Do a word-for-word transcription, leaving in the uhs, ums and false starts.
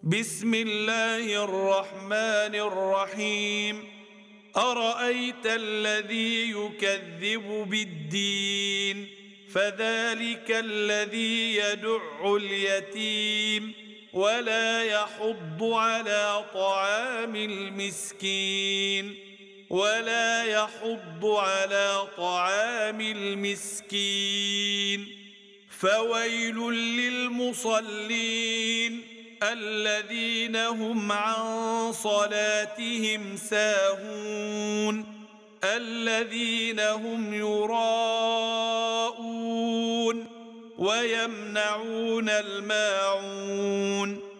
بسم الله الرحمن الرحيم أرأيت الذي يكذب بالدين فذلك الذي يدع اليتيم ولا يحض على طعام المسكين ولا يحض على طعام المسكين فويل للمصلين الذين هم عن صلاتهم ساهون الذين هم يراءون ويمنعون الماعون